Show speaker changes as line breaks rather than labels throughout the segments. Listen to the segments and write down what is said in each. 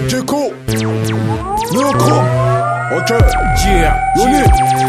Djeko, Néochrome, ok,
Yeah,
Yoni.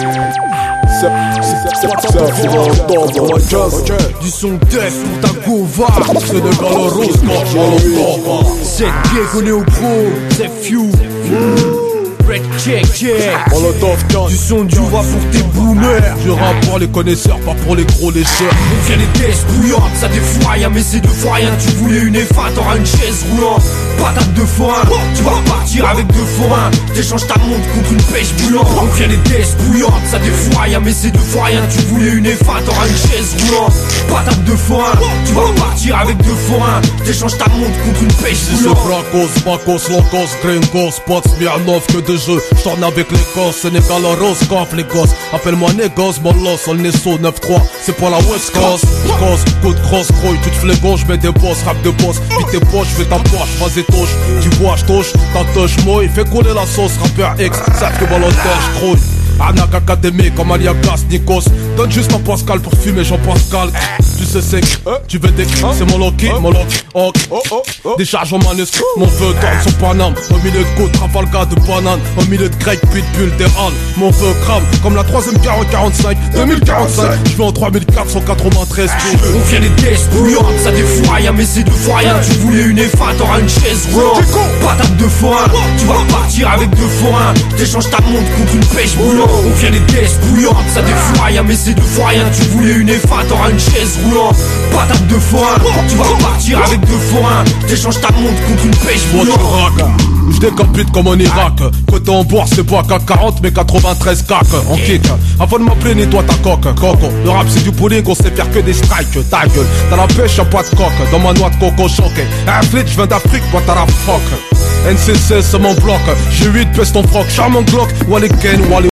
du son def pour ta gova.
Sénégal rose,
C'est Diego Néo-Pro, c'est Few. Red check, du son du va pour tes boomers.
Je rappe pour les connaisseurs, pas pour les gros lécheurs.
On vient les tests bouillantes, ça défoire rien, mais c'est deux fois rien. Tu voulais une F1, t'auras une chaise roulante. Patate de forain, tu vas repartir avec deux forains. T'échanges ta montre contre une pêche bouillante. On vient les tests bouillantes, ça défoire rien, mais c'est deux fois rien. Tu voulais une F1, t'auras une chaise roulante. Patate de forain, tu vas repartir avec deux forains. T'échanges ta montre contre une pêche
Si c'est
bouillante.
Bracos, Bacos, Locos, Gringos, Spots, Smirnov, que de jeux. J'tourne avec l'Écosse, Sénégal rose, camp les gosses. Appelle-moi Négos, Molos, on est sous 9-3. C'est pour la West Coast. Cause, coup de cross, croy, tu te flais gauche, mets des boss, rap de boss. Puis tes poches, fais ta poche, vas-y touche. Tu vois, j'touche, ta touche, moi, il fait couler la sauce. Rappeur X, sac de volontaire, j'crouille. Anak académique comme Aliagas, Nikos. Donne juste un Pascal pour fumer Jean-Pascal. Tu sais c'est tu veux des c'est mon Loki, mon Loki, ok. Des charges en manuscrit, mon feu tourne sur Paname. Au milieu de côte, Trafalgar de banane. Au milieu de grec, pitbull, des halles. Mon feu crame, comme la troisième guerre en 45, 2045. J'vais en 3493 pieds.
On vient les tests bouillantes, ça défoire rien, mais c'est deux fois rien. Tu voulais une F1, t'auras une chaise roulante. Patate de forain, tu vas repartir avec deux forains. T'échanges ta montre contre une pêche bouillante. On vient les tests bouillantes, ça défoire rien, mais c'est deux fois rien. Tu voulais une F1, t'auras une chaise roulante. Patate de forain, tu vas repartir avec deux forains. T'échanges ta montre contre une pêche
Moi tu
bouillante.
rack, je décapite comme en Irak. Côté en bourse c'est pas CAC 40 mais 93 cac en kick. Avant de m'appeler nettoie ta coque, coco. Le rap c'est du bowling, on sait faire que des strikes. Ta gueule, dans la pêche y'a pas de coque. Dans ma noix de coco choqué. Un flit, je viens d'Afrique, toi t'as la fuck. NCC c'est mon bloc. J'ai 8 pièces ton froc, charmant Glock. Wally Ken, Wally